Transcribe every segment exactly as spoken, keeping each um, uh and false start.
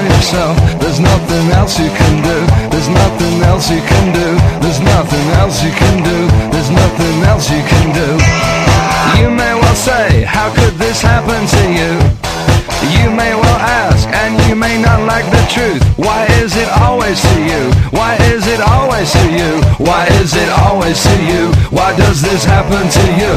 yourself. There's nothing else you can do. There's nothing else you can do. There's nothing else you can do. There's nothing else you can do. You may well say, how could this happen to you? You may well ask, and you may not like the truth. Why is it always to you? Why is it always to you? Why is it always to you? Why does this happen to you?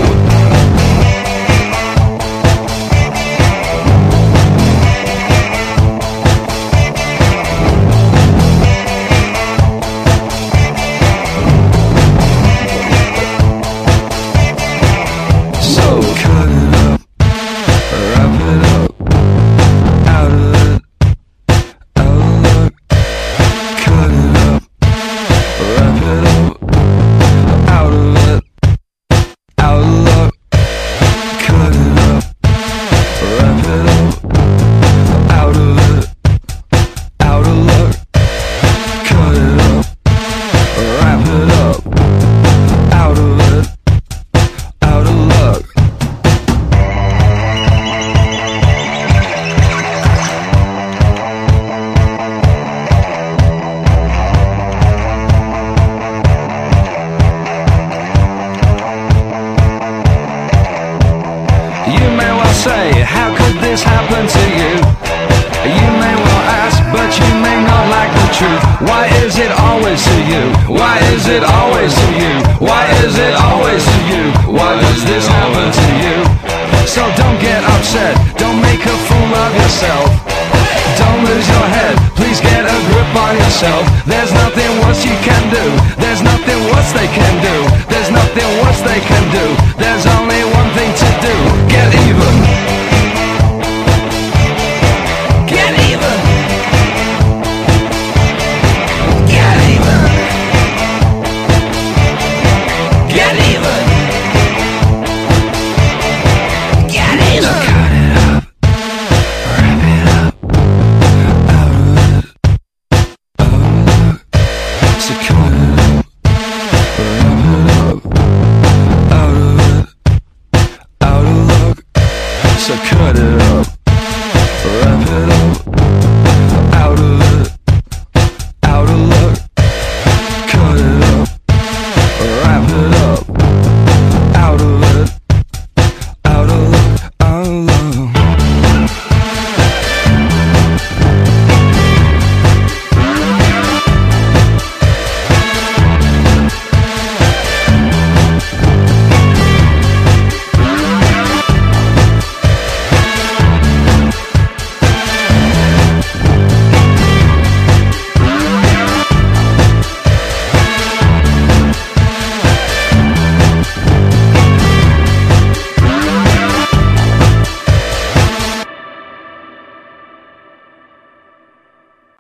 Say, how could this happen to you? You may well ask, but you may not like the truth. Why is it always to you? Why is it always to you? Why is it always to you? Why does this happen to you? So don't get upset, don't make a fool of yourself. Don't lose your head, please get a grip on yourself. There's nothing worse you can do. There's nothing worse they can do. There's nothing worse they can do.